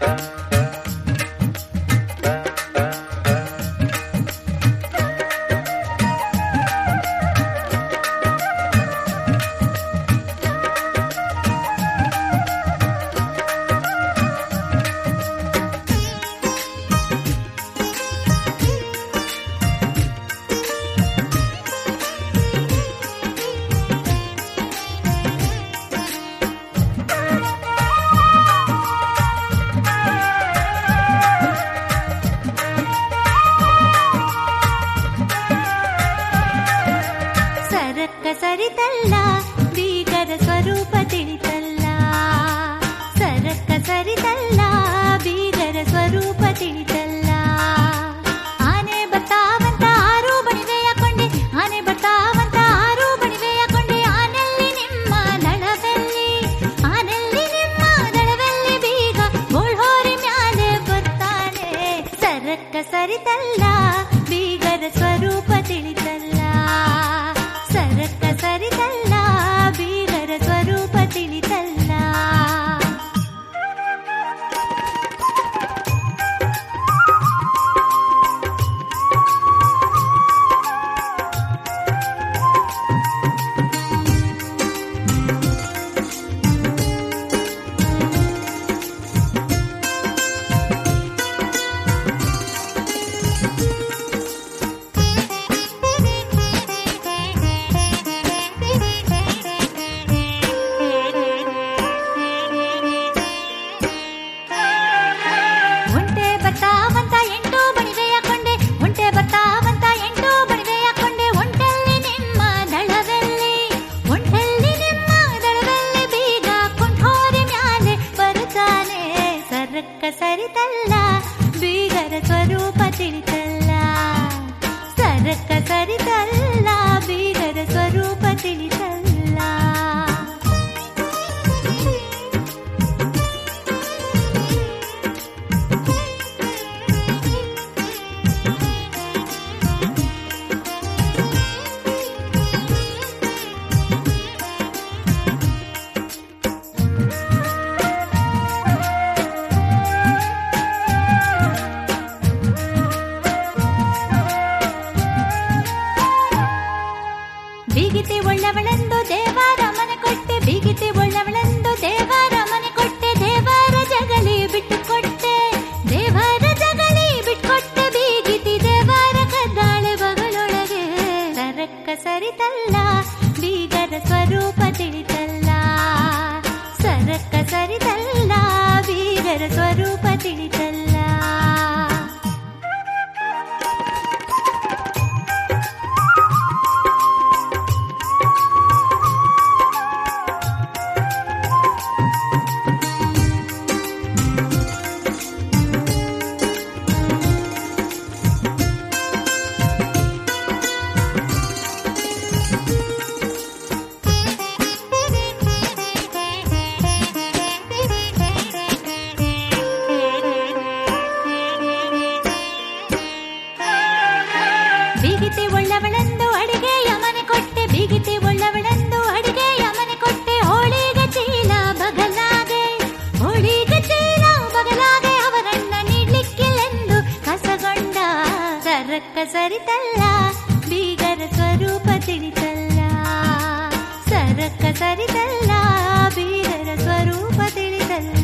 ಸರಿತಲ್ಲ ಬೀಗರ ಸ್ವರೂಪ ತಿಳಿತಲ್ಲ, ಸರಕ್ಕ ಸರಿತಲ್ಲ ಬೀಗರ ಸ್ವರೂಪ ತಿಳಿತಲ್ಲ. ಆನೆ ಬರ್ತಾವಂತ ಆರು ಬಣಿವೆಯ ಕೊಂಡೆ, ಆನೆ ಬರ್ತಾವಂತ ಆರು ಬಣಿವೆಯ ಕೊಂಡೆ, ಆನೆಲ್ಲಿ ನಿಮ್ಮ ದಳದಲ್ಲಿ, ಆನೆಲ್ಲಿ ನಿಮ್ಮ ದಳದಲ್ಲಿ ಬೀಗ ಗೋಳ್ಹೋರಿ ಮ್ಯಾಲೆ ಬರ್ತಾನೆ. ಸರಕ್ಕ ಸರಿತಲ್ಲ ಬೀಗರ ಸ್ವರೂಪ ತಿಳಿತಲ್ಲ, ಸರಕ್ಕ ಸರಿತಲ್ಲ ಬೀಗರ ಸ್ವರೂಪ ತಿಳಿತಲ್ಲ. ಸರಕ್ಕ ಸರಿತಲ್ಲ ಬೀಗರ ಸ್ವರೂಪ ತಿಳಿತಲ್ಲ, ಸರಕ್ಕ ಸರಿತಲ್ಲ ಬೀಗರ ಸ್ವರೂಪ ತಿಳಿತಲ್ಲ. ಬೀಗಿತಿ ಒಳ್ಳವಳೆಂದು ದೇವರ ಮನೆ ಕೊಟ್ಟೆ, ಬೀಗಿತಿ ಒಳ್ಳವಳೆಂದು ದೇವರ ಮನೆ ಕೊಟ್ಟೆ, ದೇವರ ಜಗಲಿ ಬಿಟ್ಟುಕೊಟ್ಟೆ, ದೇವರ ಜಗಲಿ ಬಿಟ್ಕೊಟ್ಟೆ, ಬೀಗಿತಿ ದೇವರ ಕದ್ದಾಳೆ ಬಗಳೊಳಗೆ. ಸರಕ್ಕ ಸರಿತಲ್ಲ ಬೀಗರ ಸ್ವರೂಪ ತಿಳಿತಲ್ಲ, ಸರಕ್ಕ ಸರಿತಲ್ಲ ಬೀಗರ ಸ್ವರೂಪ ತಿಳಿತಲ್ಲ. ಬೀಗಿತಿ ಒಳ್ಳವಳೆಂದು ಅಡಿಗೆಯ ಮನೆ ಕೊಟ್ಟೆ, ಬೀಗಿತಿ ಒಳ್ಳವಳೆಂದು ಅಡಿಗೆಯ ಮನೆ ಕೊಟ್ಟೆ, ಹೋಳಿಗ ಚೀಲ ಬಗಲಾಗೆ, ಹೋಳಿಗ ಚೀಲ ಬಗಲಾಗೆ ಅವರನ್ನ ನೀಡ್ಲಿಕ್ಕಿಲ್ಲೆಂದು ಕಸಗೊಂಡ. ಸರಕ್ಕ ಸರಿತಲ್ಲ ಬೀಗರ ಸ್ವರೂಪ ತಿಳಿತಲ್ಲ, ಸರಕ್ಕ ಸರಿತಲ್ಲ ಬೀಗರ ಸ್ವರೂಪ ತಿಳಿತಲ್ಲ.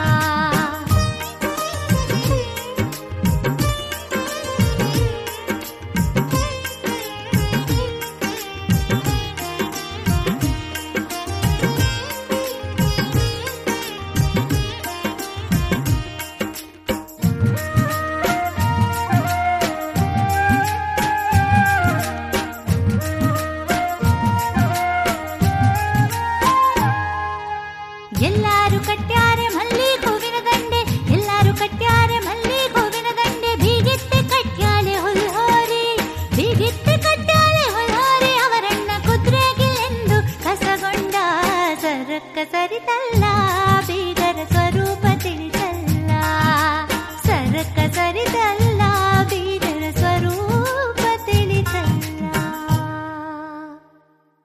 ಎಲ್ಲಾರು ಕಟ್ಟ್ಯಾರೆ ಮಲ್ಲಿ ಹೂವಿನ ದಂಡೆ, ಎಲ್ಲಾರು ಕಟ್ಟ್ಯಾರೆ ಮಲ್ಲಿ ಹೂವಿನ ದಂಡೆ, ಬೀಗಿತ್ತೆ ಕಟ್ಟ್ಯಾಳೆ ಹೊಲ್ಹೋರಿ, ಬೀಗಿತ್ತೆ ಕಟ್ಟ್ಯಾಳೆ ಹೊಲ್ಹೋರಿ ಅವರನ್ನ ಕುದ್ರೆಗಿಲೆಂದು ಕಸಗೊಂಡ. ಸರಕ್ಕ ಸರಿತಲ್ಲ ಬೀಗರ